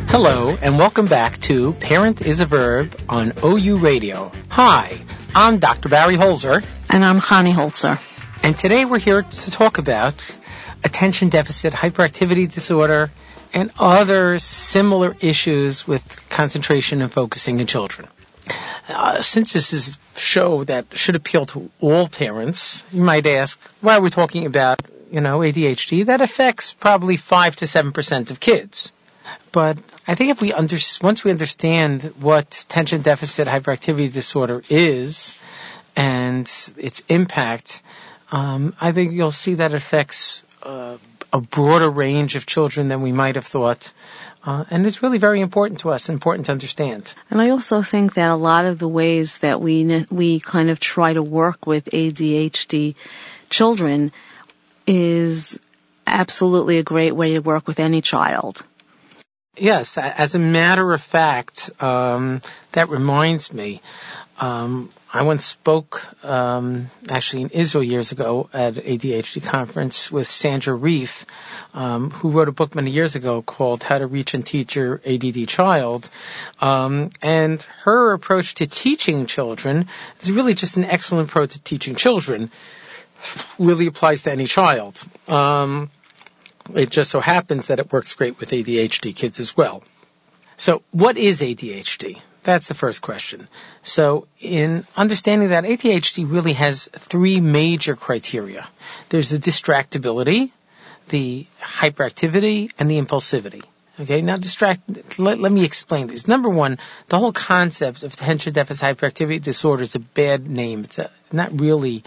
Hello, and welcome back to Parent is a Verb on OU Radio. Hi, I'm Dr. Barry Holzer. And I'm Connie Holzer. And today we're here to talk about attention deficit hyperactivity disorder and other similar issues with concentration and focusing in children. Since this is a show that should appeal to all parents, you might ask, why are we talking about, ADHD? That affects probably 5 to 7% of kids. But I think if once we understand what attention deficit hyperactivity disorder is and its impact, I think you'll see that it affects a broader range of children than we might have thought. And it's really very important to us, important to understand. And I also think that a lot of the ways that we kind of try to work with ADHD children is absolutely a great way to work with any child. Yes, as a matter of fact, that reminds me, I once spoke, actually in Israel years ago at an ADHD conference with Sandra Reif, who wrote a book many years ago called How to Reach and Teach Your ADD Child. And her approach to teaching children is really just an excellent approach to teaching children. Really applies to any child. It just so happens that it works great with ADHD kids as well. So what is ADHD? That's the first question. So in understanding that, ADHD really has three major criteria. There's the distractibility, the hyperactivity, and the impulsivity. Okay, now let me explain this. Number one, the whole concept of attention deficit hyperactivity disorder is a bad name. It's not really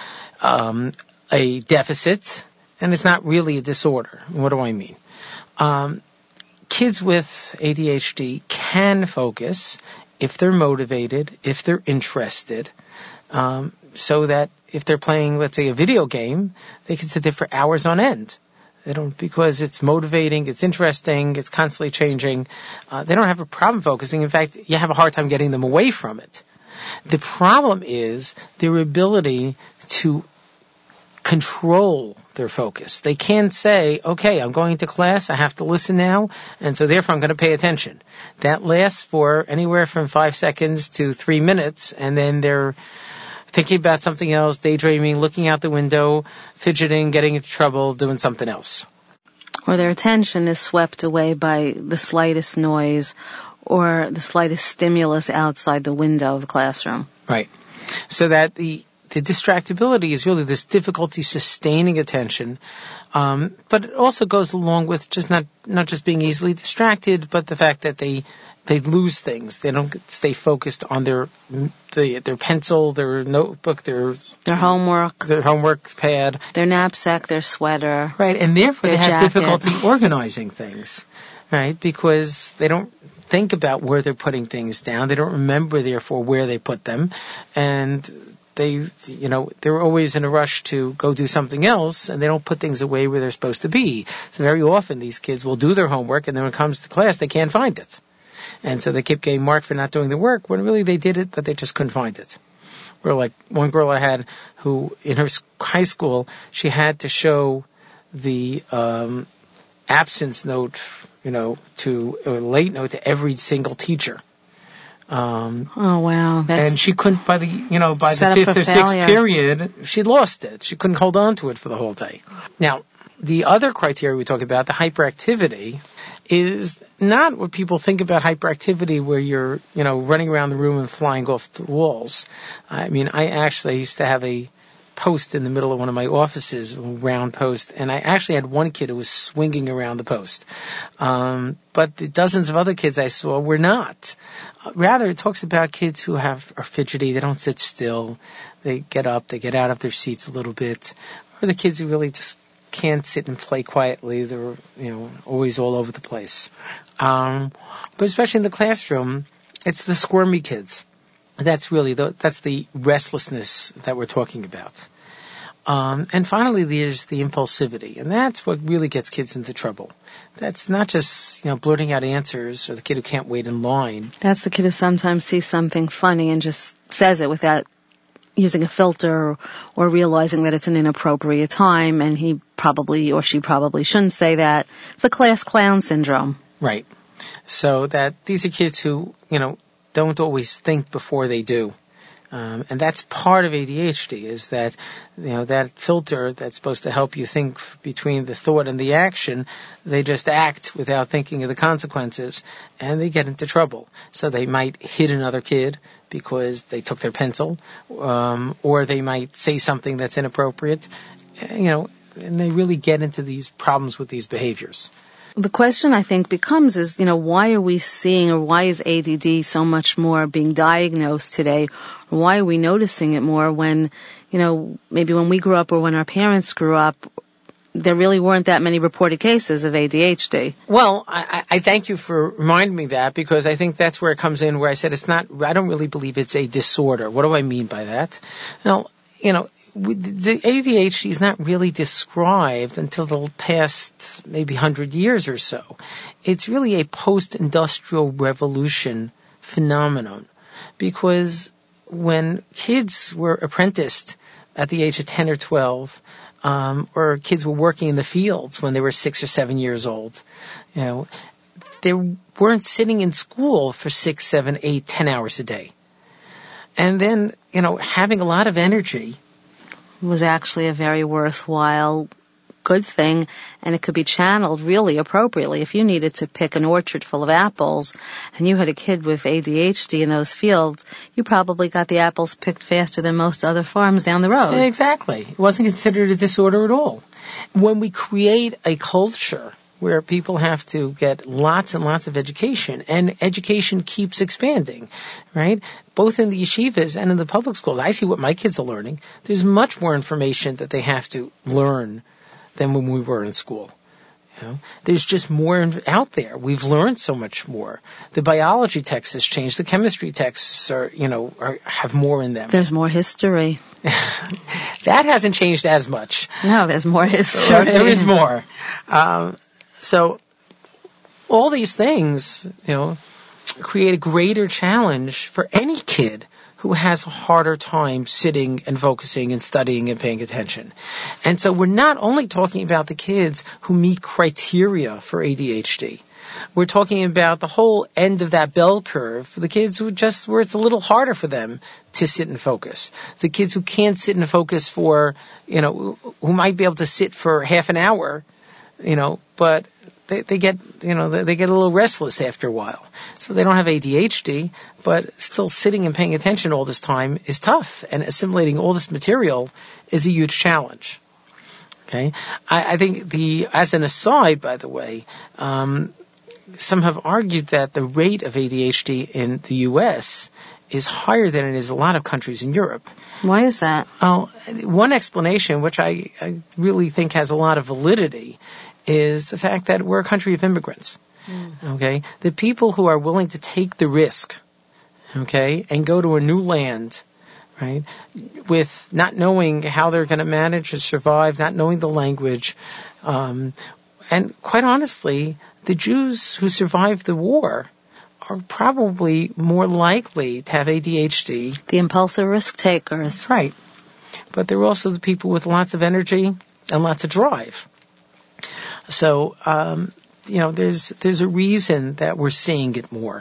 a deficit, and it's not really a disorder. What do I mean? Kids with ADHD can focus if they're motivated, if they're interested, so that if they're playing, let's say, a video game, they can sit there for hours on end. They don't, because it's motivating, it's interesting, it's constantly changing. They don't have a problem focusing. In fact, you have a hard time getting them away from it. The problem is their ability to control their focus. They can't say, okay, I'm going to class, I have to listen now, and so therefore I'm going to pay attention. That lasts for anywhere from 5 seconds to 3 minutes, and then they're thinking about something else, daydreaming, looking out the window, fidgeting, getting into trouble, doing something else. Or their attention is swept away by the slightest noise or the slightest stimulus outside the window of the classroom. Right. So that the distractibility is really this difficulty sustaining attention, but it also goes along with just not just being easily distracted, but the fact that they lose things. They don't stay focused on their pencil, their notebook, their homework pad, their knapsack, their sweater. Right, and therefore they have jacket. difficulty organizing things, right? Because they don't think about where they're putting things down. They don't remember, therefore, where they put them, and they're always in a rush to go do something else, and they don't put things away where they're supposed to be. So very often these kids will do their homework, and then when it comes to class, they can't find it. And so they keep getting marked for not doing the work, when really they did it, but they just couldn't find it. Or like one girl I had who, in her high school, she had to show the absence note, to a late note to every single teacher. Oh wow! And she couldn't by the fifth or sixth period, she lost it. She couldn't hold on to it for the whole day. Now, the other criteria we talk about, the hyperactivity, is not what people think about hyperactivity, where you're running around the room and flying off the walls. I mean, I used to have a post in the middle of one of my offices, a round post, and I actually had one kid who was swinging around the post. But the dozens of other kids I saw were not. Rather, it talks about kids who are fidgety, they don't sit still, they get up, they get out of their seats a little bit, or the kids who really just can't sit and play quietly, they're, always all over the place. But especially in the classroom, it's the squirmy kids. That's really that's the restlessness that we're talking about. And finally, there's the impulsivity, and that's what really gets kids into trouble. That's not just, blurting out answers, or the kid who can't wait in line. That's the kid who sometimes sees something funny and just says it without using a filter or realizing that it's an inappropriate time, and he probably or she probably shouldn't say that. It's the class clown syndrome. Right. So that these are kids who, don't always think before they do. And that's part of ADHD, is that, that filter that's supposed to help you think between the thought and the action, they just act without thinking of the consequences, and they get into trouble. So they might hit another kid because they took their pencil, or they might say something that's inappropriate, and they really get into these problems with these behaviors. The question, I think, becomes is, why are we seeing, or why is ADD so much more being diagnosed today? Or why are we noticing it more when, maybe when we grew up or when our parents grew up, there really weren't that many reported cases of ADHD? Well, I thank you for reminding me that, because I think that's where it comes in, where I said I don't really believe it's a disorder. What do I mean by that? Now, the ADHD is not really described until the past maybe 100 years or so. It's really a post-industrial revolution phenomenon, because when kids were apprenticed at the age of 10 or 12, or kids were working in the fields when they were 6 or 7 years old, they weren't sitting in school for 6, 7, 8, 10 hours a day. And then, having a lot of energy was actually a very worthwhile, good thing, and it could be channeled really appropriately. If you needed to pick an orchard full of apples and you had a kid with ADHD in those fields, you probably got the apples picked faster than most other farms down the road. Exactly. It wasn't considered a disorder at all. When we create a culture where people have to get lots and lots of education, and education keeps expanding, right? Both in the yeshivas and in the public schools. I see what my kids are learning. There's much more information that they have to learn than when we were in school. There's just more out there. We've learned so much more. The biology text has changed. The chemistry texts have more in them. There's more history. That hasn't changed as much. No, there's more history. There is more. So all these things, create a greater challenge for any kid who has a harder time sitting and focusing and studying and paying attention. And so we're not only talking about the kids who meet criteria for ADHD. We're talking about the whole end of that bell curve, the kids where it's a little harder for them to sit and focus. The kids who can't sit and focus for, who might be able to sit for half an hour, but they get a little restless after a while. So they don't have ADHD, but still sitting and paying attention all this time is tough, and assimilating all this material is a huge challenge. Okay? I think as an aside, by the way, some have argued that the rate of ADHD in the U.S. is higher than it is in a lot of countries in Europe. Why is that? One explanation, which I really think has a lot of validity, is the fact that we're a country of immigrants. Okay? The people who are willing to take the risk, okay, and go to a new land, right, with not knowing how they're going to manage to survive, not knowing the language, and quite honestly, the Jews who survived the war are probably more likely to have ADHD. The impulsive risk takers. Right. But they're also the people with lots of energy and lots of drive. So, there's a reason that we're seeing it more.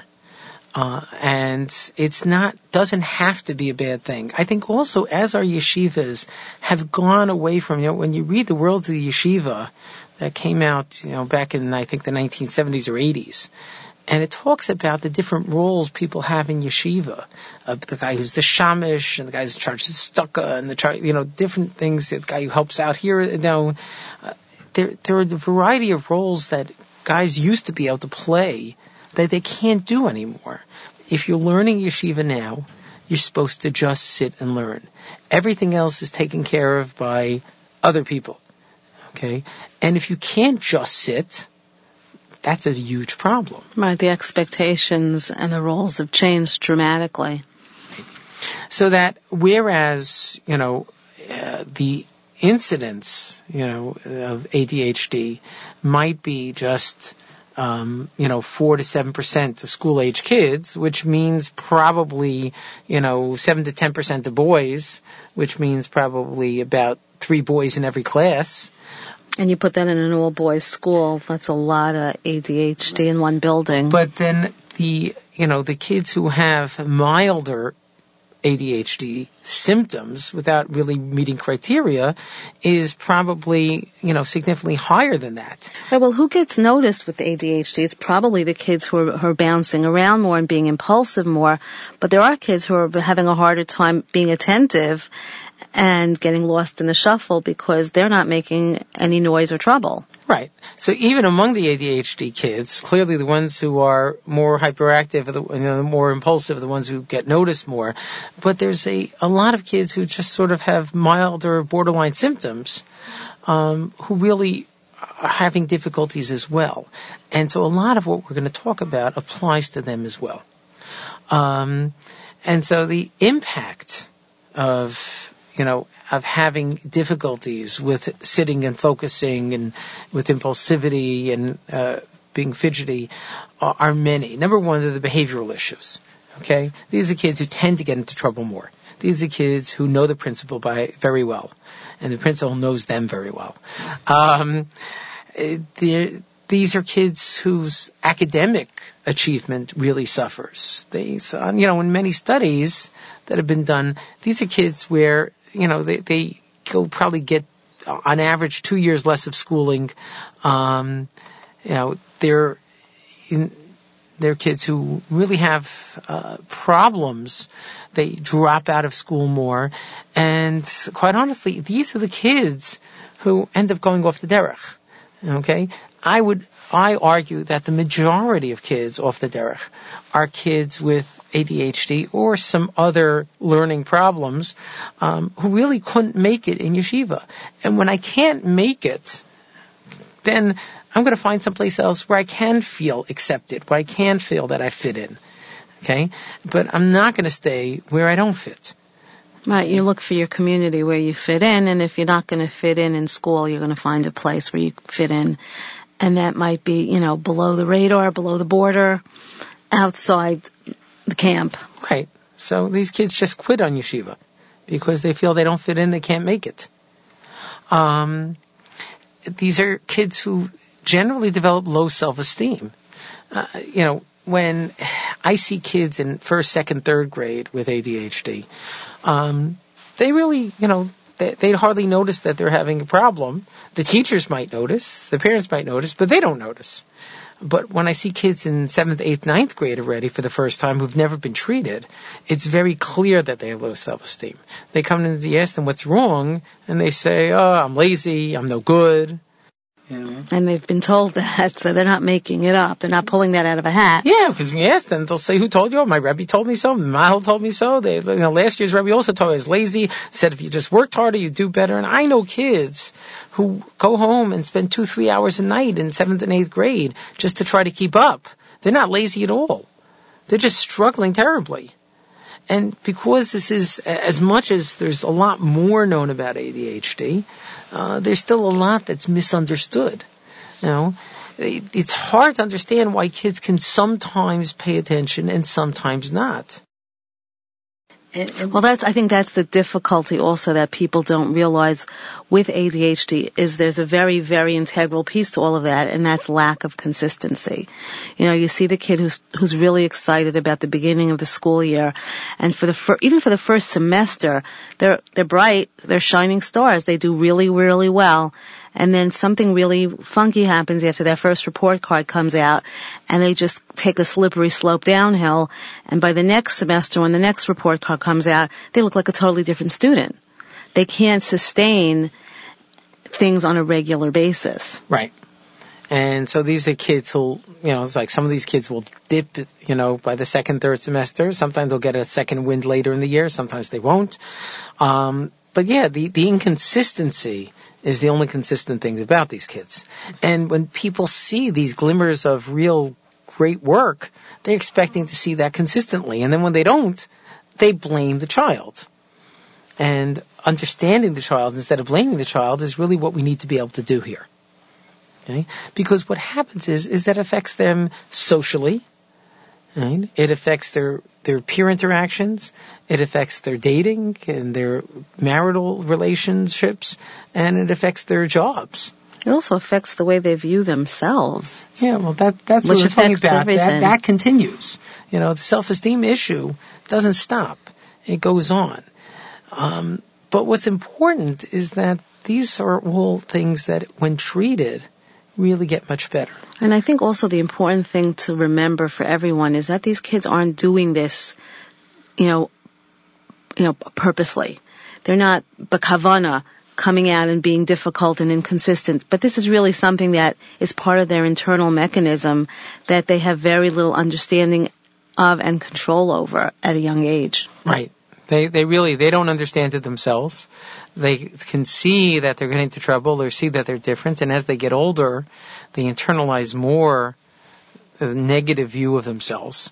And doesn't have to be a bad thing. I think also as our yeshivas have gone away from, when you read The World of the Yeshiva that came out, back in, I think, the 1970s or 80s, and it talks about the different roles people have in yeshiva. The guy who's the shamish, and the guy who's in charge of the stucca, and different things, the guy who helps out here, there are a variety of roles that guys used to be able to play that they can't do anymore. If you're learning yeshiva now, you're supposed to just sit and learn. Everything else is taken care of by other people. Okay? And if you can't just sit, that's a huge problem. Right, the expectations and the roles have changed dramatically. So that whereas, the incidence, of ADHD might be just, 4 to 7% of school-age kids, which means probably, 7 to 10% of boys, which means probably about 3 boys in every class. And you put that in an all-boys school, that's a lot of ADHD in one building. But then the kids who have milder ADHD symptoms without really meeting criteria is probably, significantly higher than that. Right, well, who gets noticed with ADHD? It's probably the kids who are bouncing around more and being impulsive more, but there are kids who are having a harder time being attentive and getting lost in the shuffle because they're not making any noise or trouble. Right. So even among the ADHD kids, clearly the ones who are more hyperactive, the more impulsive, are the ones who get noticed more. But there's a lot of kids who just sort of have milder borderline symptoms, who really are having difficulties as well. And so a lot of what we're going to talk about applies to them as well. And so the impact of having difficulties with sitting and focusing and with impulsivity and being fidgety are many. Number one, they're the behavioral issues. Okay? These are kids who tend to get into trouble more. These are kids who know the principal very well, and the principal knows them very well. These are kids whose academic achievement really suffers. In many studies that have been done, these are kids where they probably get on average 2 years less of schooling. They're kids who really have problems. They drop out of school more, and quite honestly, these are the kids who end up going off the derech. Okay, I argue that the majority of kids off the derech are kids with ADHD or some other learning problems, who really couldn't make it in yeshiva. And when I can't make it, then I'm going to find someplace else where I can feel accepted, where I can feel that I fit in. Okay? But I'm not going to stay where I don't fit. Right, you look for your community where you fit in, and if you're not going to fit in school, you're going to find a place where you fit in. And that might be, below the radar, below the border, outside the camp. Right. So these kids just quit on yeshiva because they feel they don't fit in, they can't make it. These are kids who generally develop low self-esteem. When I see kids in first, second, third grade with ADHD, they really, they hardly notice that they're having a problem. The teachers might notice, the parents might notice, but they don't notice. But when I see kids in 7th, 8th, 9th grade already for the first time who've never been treated, it's very clear that they have low self-esteem. They come in and you ask them what's wrong, and they say, I'm lazy, I'm no good. And they've been told that, so they're not making it up. They're not pulling that out of a hat. Yeah, because when you ask them, they'll say, who told you? My Rebbe told me so. Mahal told me so. Last year's Rebbe also told me I was lazy. Said if you just worked harder, you'd do better. And I know kids who go home and spend 2-3 hours a night in 7th and 8th grade just to try to keep up. They're not lazy at all. They're just struggling terribly. And because this is, as much as there's a lot more known about ADHD, there's still a lot that's misunderstood. It's hard to understand why kids can sometimes pay attention and sometimes not. Well, I think that's the difficulty also that people don't realize with ADHD is there's a very, very integral piece to all of that, and that's lack of consistency. You see the kid who's really excited about the beginning of the school year, and even for the first semester, they're bright, they're shining stars, they do really, really well. And then something really funky happens after that first report card comes out, and they just take a slippery slope downhill. And by the next semester, when the next report card comes out, they look like a totally different student. They can't sustain things on a regular basis. Right. And so these are kids who, it's like some of these kids will dip, by the second, third semester. Sometimes they'll get a second wind later in the year. Sometimes they won't. But yeah, the inconsistency is the only consistent thing about these kids. And when people see these glimmers of real great work, they're expecting to see that consistently. And then when they don't, they blame the child. And understanding the child instead of blaming the child is really what we need to be able to do here. Okay? Because what happens is that affects them socially. Right? It affects their peer interactions. It affects their dating and their marital relationships, and it affects their jobs. It also affects the way they view themselves. Yeah, well, that's what we're talking about. That continues. The self-esteem issue doesn't stop. It goes on. But what's important is that these are all things that, when treated, really get much better. And I think also the important thing to remember for everyone is that these kids aren't doing this, purposely. They're not bakavana coming out and being difficult and inconsistent. But this is really something that is part of their internal mechanism that they have very little understanding of and control over at a young age. Right. They don't understand it themselves. They can see that they're getting into trouble or see that they're different, and as they get older, they internalize more a negative view of themselves.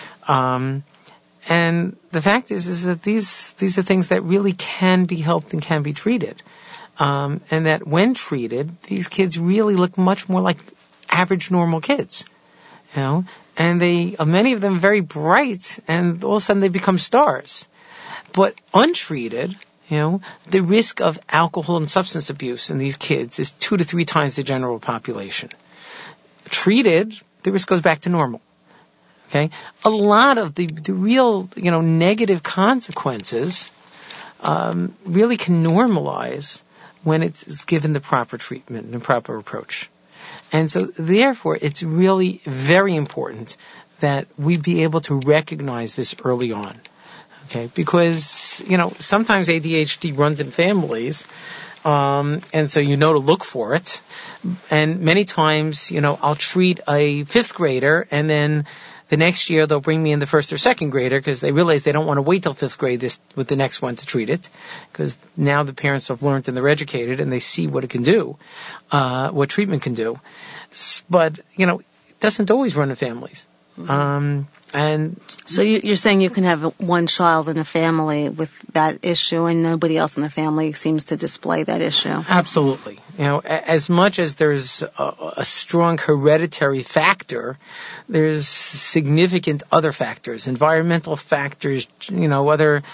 And the fact is that these are things that really can be helped and can be treated. And that when treated, these kids really look much more like average normal kids. And many of them very bright, and all of a sudden they become stars. But untreated, the risk of alcohol and substance abuse in these kids is 2 to 3 times the general population. Treated, the risk goes back to normal. Okay? A lot of the real, negative consequences, really can normalize when it's given the proper treatment and the proper approach. And so, therefore, it's really very important that we be able to recognize this early on. Okay? Because, sometimes ADHD runs in families, and so to look for it. And many times, I'll treat a 5th grader, and then the next year they'll bring me in the 1st or 2nd grader because they realize they don't want to wait till 5th grade with the next one to treat it, because now the parents have learned and they're educated and they see what it can do, what treatment can do. But, it doesn't always run in families. And so you're saying you can have one child in a family with that issue and nobody else in the family seems to display that issue? Absolutely. As much as there's a strong hereditary factor, there's significant other factors, environmental factors, it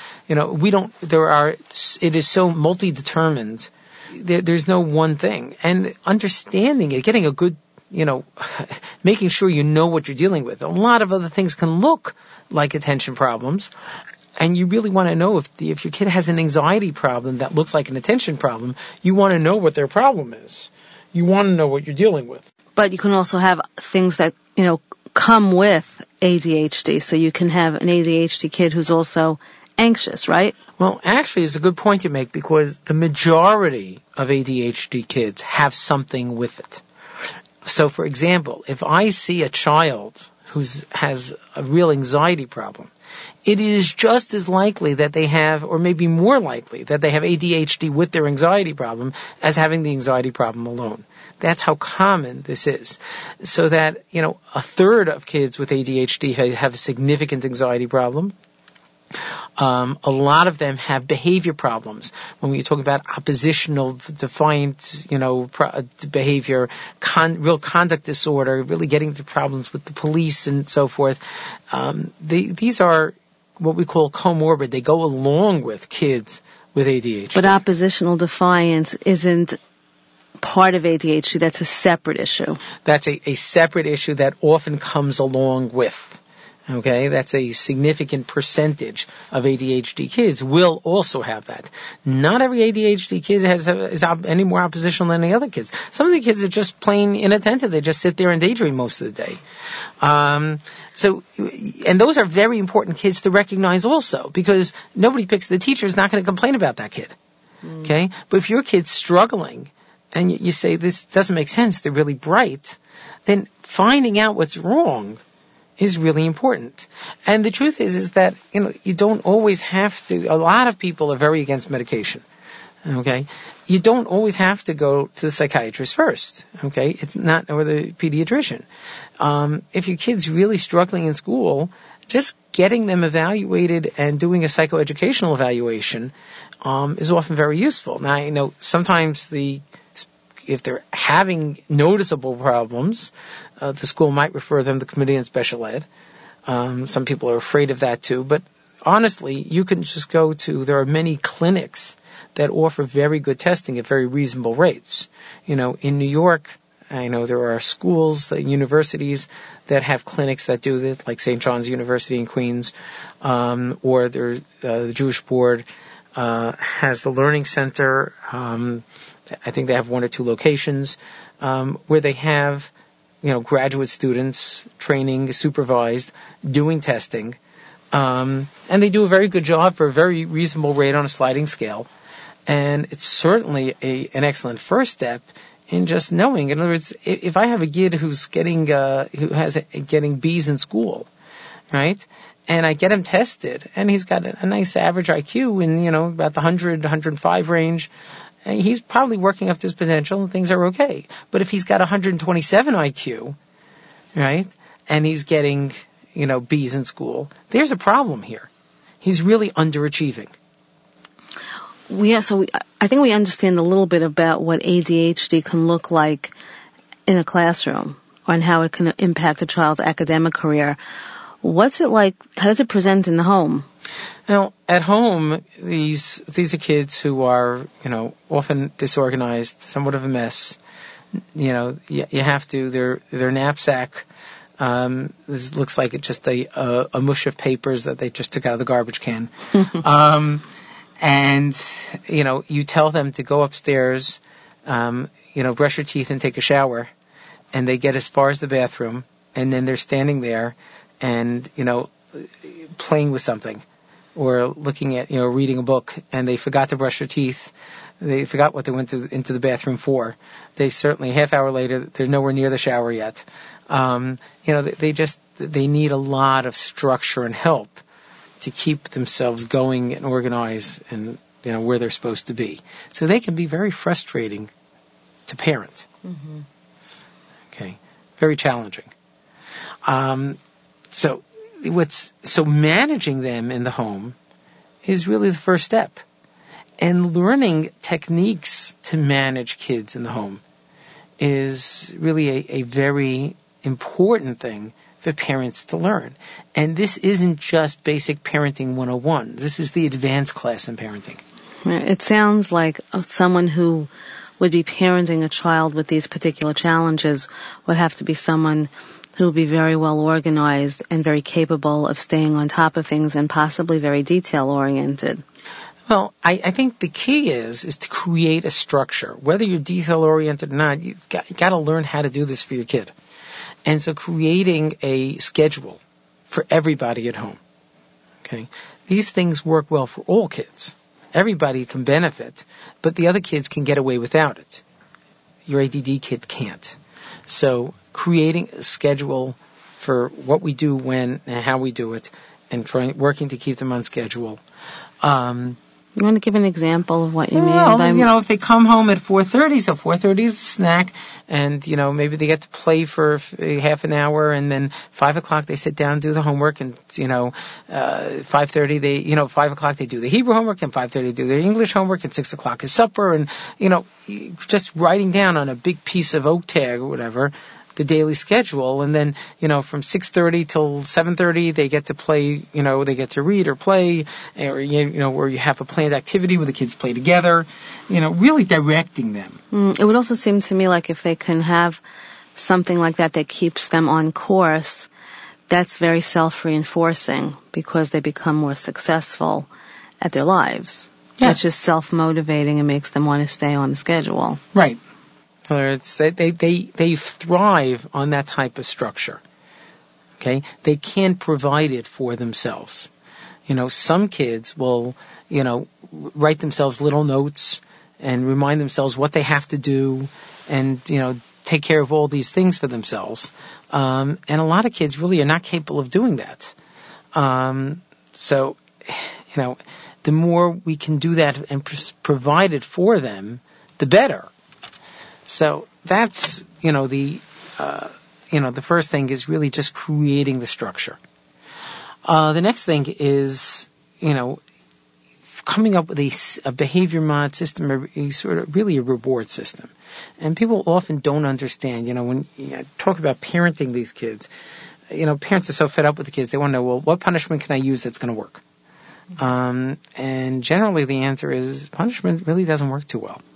is so multi-determined. There's no one thing. And understanding it, getting a good making sure you know what you're dealing with. A lot of other things can look like attention problems, and you really want to know if your kid has an anxiety problem that looks like an attention problem, you want to know what their problem is. You want to know what you're dealing with. But you can also have things that, come with ADHD. So you can have an ADHD kid who's also anxious, right? Well, actually, it's a good point you make, because the majority of ADHD kids have something with it. So, for example, if I see a child who has a real anxiety problem, it is just as likely that they have, or maybe more likely, that they have ADHD with their anxiety problem as having the anxiety problem alone. That's how common this is. So that, a third of kids with ADHD have a significant anxiety problem. A lot of them have behavior problems. When we talk about oppositional, defiant, behavior, real conduct disorder, really getting to problems with the police and so forth, these are what we call comorbid. They go along with kids with ADHD. But oppositional defiance isn't part of ADHD. That's a separate issue. That's a separate issue that often comes along with. Okay, that's a significant percentage of ADHD kids will also have that. Not every ADHD kid is any more oppositional than any other kids. Some of the kids are just plain inattentive. They just sit there and daydream most of the day. And those are very important kids to recognize also, because the teacher's not going to complain about that kid. Okay, but if your kid's struggling and you say this doesn't make sense, they're really bright, then finding out what's wrong is really important. And the truth is that, you don't always have to, a lot of people are very against medication. Okay? You don't always have to go to the psychiatrist first. Okay? It's not, or the pediatrician. If your kid's really struggling in school, just getting them evaluated and doing a psychoeducational evaluation, is often very useful. Now, sometimes if they're having noticeable problems, the school might refer them to the Committee on Special Ed. Some people are afraid of that too, but honestly, you can just there are many clinics that offer very good testing at very reasonable rates. In New York, I know there are schools, universities that have clinics that do this, like St. John's University in Queens, or there's the Jewish Board has the Learning Center. I think they have 1 or 2 locations where they have, graduate students training, supervised, doing testing, and they do a very good job for a very reasonable rate on a sliding scale. And it's certainly an excellent first step in just knowing. In other words, if I have a kid who's getting B's in school, right, and I get him tested, and he's got a nice average IQ in, about the 100, 105 range, he's probably working up to his potential and things are okay. But if he's got 127 IQ, right, and he's getting, B's in school, there's a problem here. He's really underachieving. I think we understand a little bit about what ADHD can look like in a classroom and how it can impact a child's academic career. What's it like? How does it present in the home? Now, at home, these are kids who are, often disorganized, somewhat of a mess. You have to, their knapsack, this looks like it's just a mush of papers that they just took out of the garbage can. And, you tell them to go upstairs, brush your teeth and take a shower, and they get as far as the bathroom, and then they're standing there and, playing with something or looking at, reading a book, and they forgot to brush their teeth. They forgot what they went into the bathroom for. They certainly, half hour later, they're nowhere near the shower yet. They need a lot of structure and help to keep themselves going and organized and, where they're supposed to be. So they can be very frustrating to parent. Mm-hmm. Okay. Very challenging. So managing them in the home is really the first step. And learning techniques to manage kids in the home is really a very important thing for parents to learn. And this isn't just basic parenting 101. This is the advanced class in parenting. It sounds like someone who would be parenting a child with these particular challenges would have to be someone who would be very well organized and very capable of staying on top of things and possibly very detail-oriented. Well, I think the key is to create a structure. Whether you're detail-oriented or not, you've got to learn how to do this for your kid. And so creating a schedule for everybody at home. Okay? These things work well for all kids. Everybody can benefit, but the other kids can get away without it. Your ADD kid can't. So creating a schedule for what we do, when, and how we do it, and working to keep them on schedule. You want to give an example of what you mean? Well, if they come home at 4:30, so 4:30 is a snack, and, maybe they get to play for half an hour, and then 5 o'clock they sit down and do the homework, and, 5:30 5 o'clock they do the Hebrew homework, and 5:30 they do their English homework, and 6 o'clock is supper, and, just writing down on a big piece of oak tag or whatever, the daily schedule, and then, from 6:30 till 7:30, they get to play, they get to read or play, or, where you have a planned activity where the kids play together, really directing them. It would also seem to me like if they can have something like that keeps them on course, that's very self-reinforcing because they become more successful at their lives. Yeah. Which is self-motivating and makes them want to stay on the schedule. Right. They thrive on that type of structure. Okay? They can't provide it for themselves. Some kids will, write themselves little notes and remind themselves what they have to do and, take care of all these things for themselves. And a lot of kids really are not capable of doing that. The more we can do that and provide it for them, the better. So that's, the first thing is really just creating the structure. The next thing is, coming up with a behavior mod system, really a reward system. And people often don't understand, when you talk about parenting these kids, parents are so fed up with the kids, they want to know, well, what punishment can I use that's going to work? And generally the answer is punishment really doesn't work too well.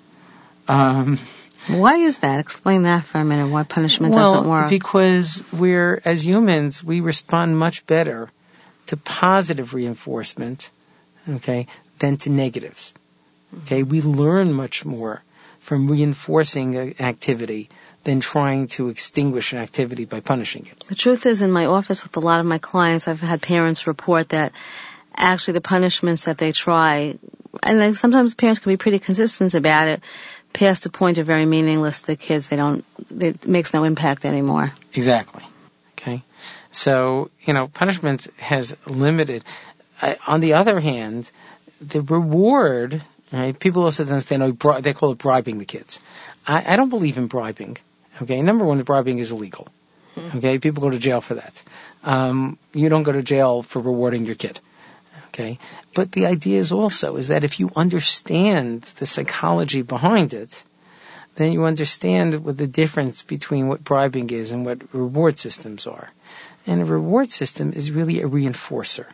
Why is that? Explain that for a minute, why punishment doesn't work. Because as humans, we respond much better to positive reinforcement, okay, than to negatives. Okay, we learn much more from reinforcing an activity than trying to extinguish an activity by punishing it. The truth is, in my office with a lot of my clients, I've had parents report that actually the punishments that they try, and then sometimes parents can be pretty consistent about it, past the point are very meaningless to the kids. It makes no impact anymore. Exactly. Okay. So, punishment has limited. On the other hand, the reward, right, people also don't understand, they call it bribing the kids. I don't believe in bribing. Okay. Number one, bribing is illegal. Okay. People go to jail for that. You don't go to jail for rewarding your kid. Okay. But the idea is that if you understand the psychology behind it, then you understand what the difference between what bribing is and what reward systems are. And a reward system is really a reinforcer.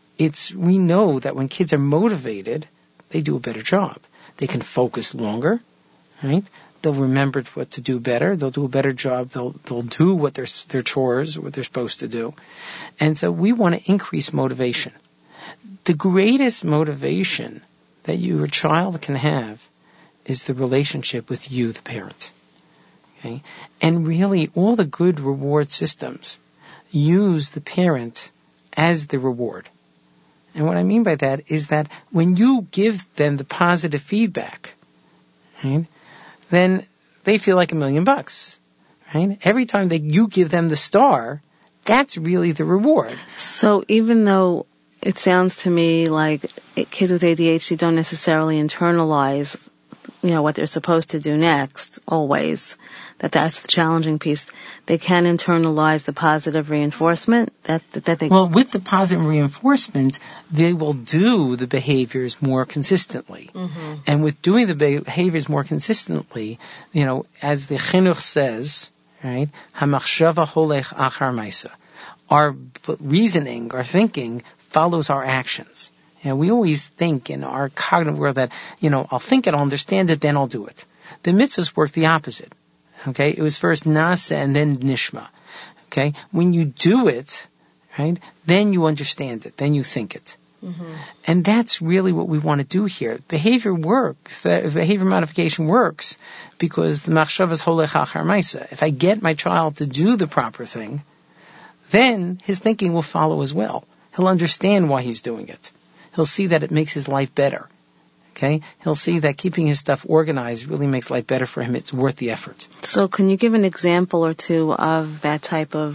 We know that when kids are motivated, they do a better job. They can focus longer, right? They'll remember what to do better. They'll do a better job. They'll do what their chores, what they're supposed to do. And so we want to increase motivation. The greatest motivation that your child can have is the relationship with you, the parent. Okay? And really, all the good reward systems use the parent as the reward. And what I mean by that is that when you give them the positive feedback, right, then they feel like $1 million, right? Every time you give them the star, that's really the reward. So even though it sounds to me like kids with ADHD don't necessarily internalize, what they're supposed to do next, always, that's the challenging piece. They can internalize the positive reinforcement that they... Well, with the positive reinforcement, they will do the behaviors more consistently. Mm-hmm. And with doing the behaviors more consistently, as the chinuch says, right, hamachshava holech achar ma'aseh. Our reasoning, our thinking, follows our actions. We always think in our cognitive world that, I'll think it, I'll understand it, then I'll do it. The mitzvahs work the opposite. Okay? It was first nasa and then nishma. Okay? When you do it, right, then you understand it, then you think it. Mm-hmm. And that's really what we want to do here. Behavior works, behavior modification works because the machshava is holech achar ma'aseh. If I get my child to do the proper thing, then his thinking will follow as well. He'll understand why he's doing it. He'll see that it makes his life better. Okay? He'll see that keeping his stuff organized really makes life better for him. It's worth the effort. So can you give an example or two of that type of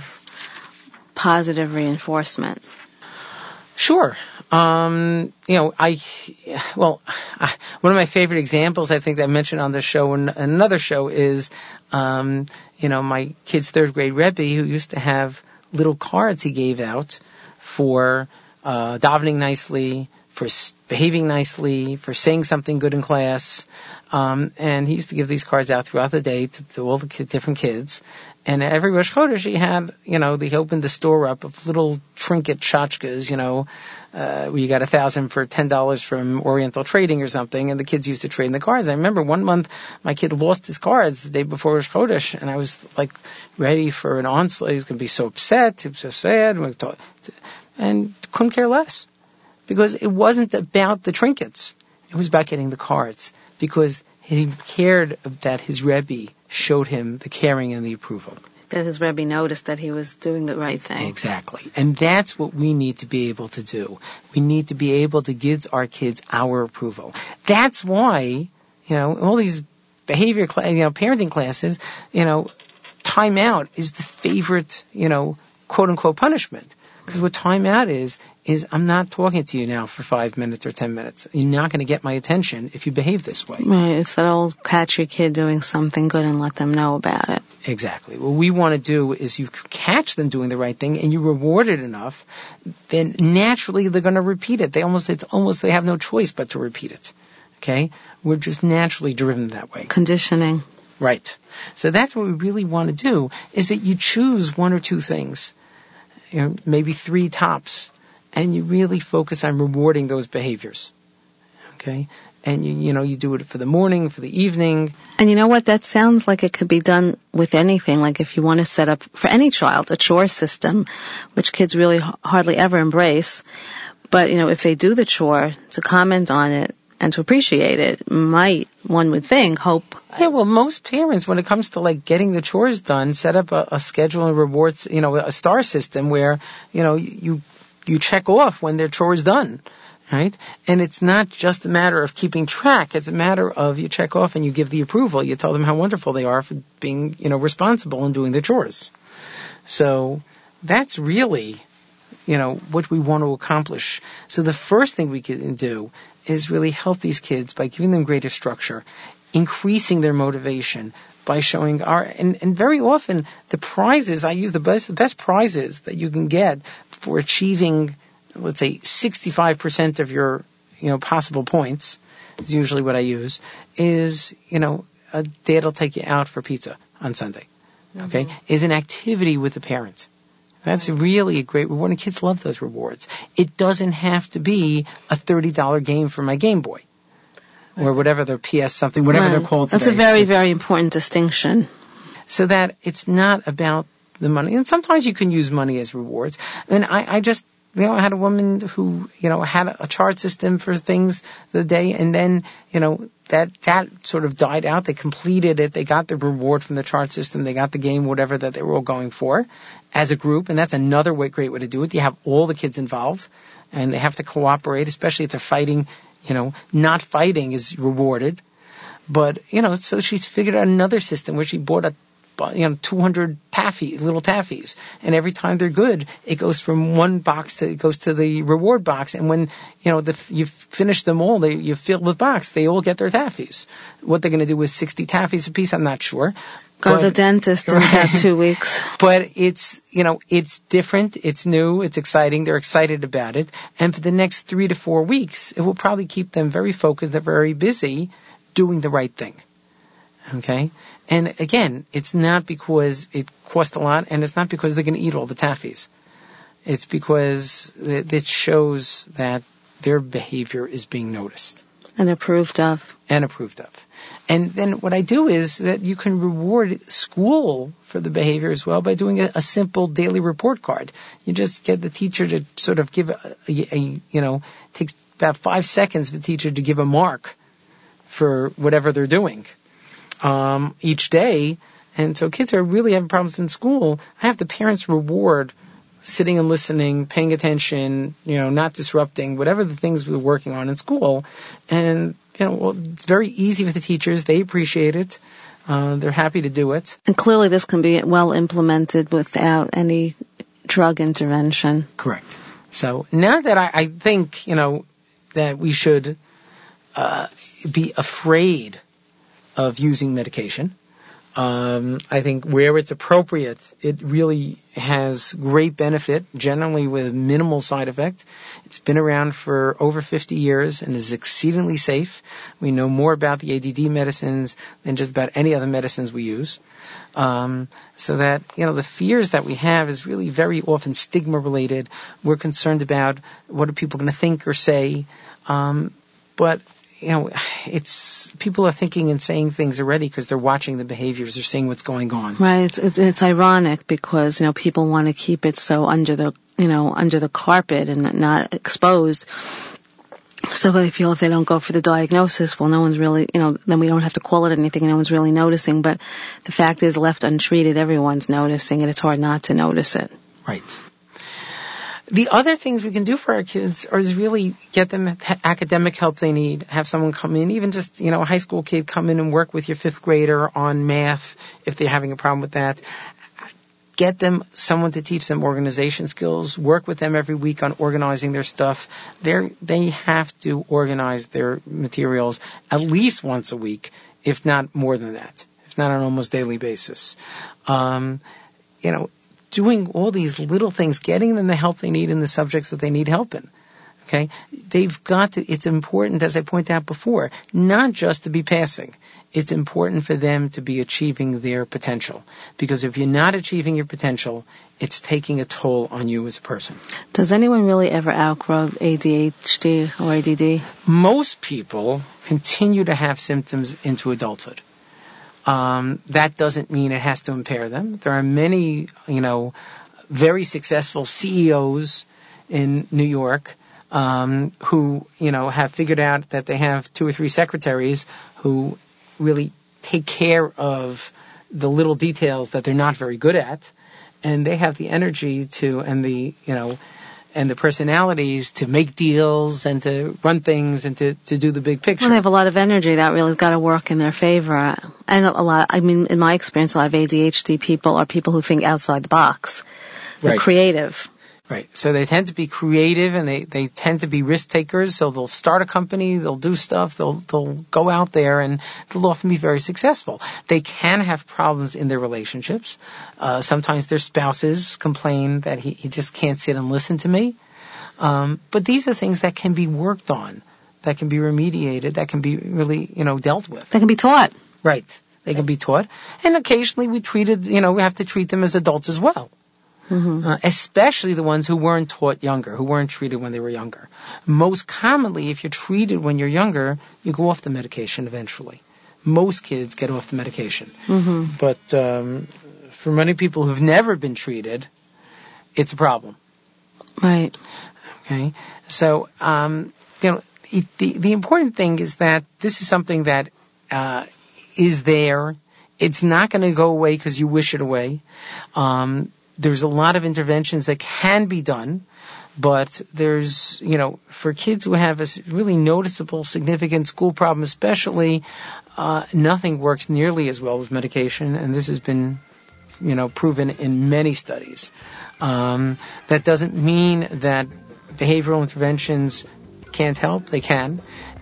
positive reinforcement? Sure. One of my favorite examples I think that I mentioned on this show and another show is, my kid's third grade Rebbe who used to have little cards he gave out for davening nicely, for behaving nicely, for saying something good in class. And he used to give these cards out throughout the day to all the different kids. And every Rosh Chodesh he had, they opened the store up of little trinket tchotchkes, where you got 1,000 for $10 from Oriental Trading or something, and the kids used to trade in the cards. I remember one month my kid lost his cards the day before Rosh Chodesh, and I was ready for an onslaught. He was going to be so upset, he was so sad, and couldn't care less. Because it wasn't about the trinkets. It was about getting the cards. Because he cared that his Rebbe showed him the caring and the approval. That his Rebbe noticed that he was doing the right thing. Exactly. And that's what we need to be able to do. We need to be able to give our kids our approval. That's why, all these behavior, parenting classes, time out is the favorite, quote unquote punishment. Because what time out is I'm not talking to you now for 5 minutes or 10 minutes. You're not going to get my attention if you behave this way. Right. It's that old catch your kid doing something good and let them know about it. Exactly. What we want to do is you catch them doing the right thing and you reward it enough, then naturally they're going to repeat it. They have no choice but to repeat it. Okay? We're just naturally driven that way. Conditioning. Right. So that's what we really want to do is that you choose one or two things. Maybe 3 tops, and you really focus on rewarding those behaviors. Okay? And you do it for the morning, for the evening. And you know what? That sounds like it could be done with anything. Like if you want to set up, for any child, a chore system, which kids really hardly ever embrace. But, if they do the chore, to comment on it and to appreciate it might, one would think, hope. Yeah, well, most parents, when it comes to getting the chores done, set up a schedule and rewards, a star system where, you check off when their chore is done. Right? And it's not just a matter of keeping track. It's a matter of you check off and you give the approval. You tell them how wonderful they are for being, responsible and doing the chores. So that's really, what we want to accomplish. So the first thing we can do is really help these kids by giving them greater structure, increasing their motivation by showing and very often the prizes, I use the best prizes that you can get for achieving, let's say 65% of your, possible points is usually what I use, is, a dad will take you out for pizza on Sunday. Okay? Mm-hmm. Is an activity with the parent. That's really a great reward, and kids love those rewards. It doesn't have to be a $30 game for my Game Boy. Or whatever their PS something, whatever they're called today. That's a very, very important distinction. So that it's not about the money. And sometimes you can use money as rewards. And I just, I had a woman who, had a chart system for things the day, and then, that sort of died out. They completed it. They got the reward from the chart system. They got the game, whatever that they were all going for as a group. And that's another great way to do it. You have all the kids involved, and they have to cooperate, especially if they're fighting. Not fighting is rewarded. But, so she's figured out another system where she bought 200 little taffies. And every time they're good, it goes from one box it goes to the reward box. And when, you finish them all, you fill the box, they all get their taffies. What they're going to do with 60 taffies apiece, I'm not sure. Go to the dentist in about 2 weeks. But it's, it's different, it's new, it's exciting, they're excited about it. And for the next 3 to 4 weeks, it will probably keep them very focused, they're very busy doing the right thing. Okay? And again, it's not because it costs a lot, and it's not because they're going to eat all the taffies. It's because it shows that their behavior is being noticed. And approved of. And then what I do is that you can reward school for the behavior as well by doing a simple daily report card. You just get the teacher to sort of give takes about 5 seconds for the teacher to give a mark for whatever they're doing. Each day. And so kids are really having problems in school. I have the parents reward sitting and listening, paying attention, not disrupting, whatever the things we're working on in school. And, it's very easy with the teachers. They appreciate it. They're happy to do it. And clearly this can be well implemented without any drug intervention. Correct. So now that I think, that we should be afraid of using medication. I think where it's appropriate, it really has great benefit, generally with minimal side effect. It's been around for over 50 years and is exceedingly safe. We know more about the ADD medicines than just about any other medicines we use. So that, the fears that we have is really very often stigma related. We're concerned about what are people going to think or say. But it's people are thinking and saying things already because they're watching the behaviors, they're seeing what's going on. Right. It's ironic because people want to keep it so under the carpet and not exposed. So they feel if they don't go for the diagnosis, well, no one's really, then we don't have to call it anything and no one's really noticing. But the fact is, left untreated, everyone's noticing, and it's hard not to notice it. Right. The other things we can do for our kids is really get them academic help they need. Have someone come in, even just, a high school kid come in and work with your 5th grader on math if they're having a problem with that. Get them someone to teach them organization skills. Work with them every week on organizing their stuff. They have to organize their materials at least once a week, if not more than that, if not on an almost daily basis. Doing all these little things, getting them the help they need in the subjects that they need help in. Okay? It's important, as I pointed out before, not just to be passing. It's important for them to be achieving their potential. Because if you're not achieving your potential, it's taking a toll on you as a person. Does anyone really ever outgrow ADHD or ADD? Most people continue to have symptoms into adulthood. That doesn't mean it has to impair them. There are many, very successful CEOs in New York who, have figured out that they have 2 or 3 secretaries who really take care of the little details that they're not very good at, and they have the energy and the personalities to make deals and to run things and to do the big picture. Well, they have a lot of energy that really has got to work in their favor. And in my experience, a lot of ADHD people are people who think outside the box. They're creative. Right. So they tend to be creative and they tend to be risk takers. So they'll start a company, they'll do stuff, they'll go out there and they'll often be very successful. They can have problems in their relationships. Sometimes their spouses complain that he just can't sit and listen to me. But these are things that can be worked on, that can be remediated, that can be really, dealt with. They can be taught. Right. They can be taught. And occasionally we have to treat them as adults as well. Mm-hmm. Especially the ones who weren't taught younger, who weren't treated when they were younger. Most commonly, if you're treated when you're younger, you go off the medication eventually. Most kids get off the medication. Mm-hmm. But for many people who've never been treated, it's a problem. Right. Okay. So, the important thing is that this is something that is there. It's not going to go away because you wish it away. There's a lot of interventions that can be done, but there's, for kids who have a really noticeable, significant school problem especially, nothing works nearly as well as medication, and this has been, proven in many studies. That doesn't mean that behavioral interventions can't help. They can.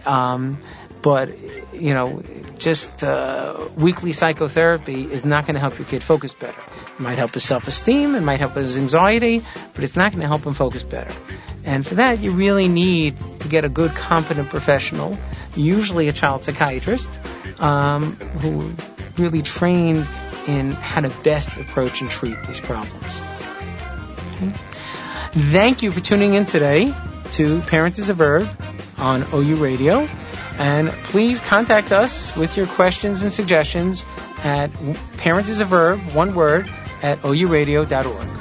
But, just weekly psychotherapy is not going to help your kid focus better. It might help his self-esteem, it might help his anxiety, but it's not going to help him focus better. And for that, you really need to get a good, competent professional, usually a child psychiatrist, who really trained in how to best approach and treat these problems. Okay. Thank you for tuning in today to Parent is a Verb on OU Radio. And please contact us with your questions and suggestions at Parent is a Verb, one word, at ouradio.org.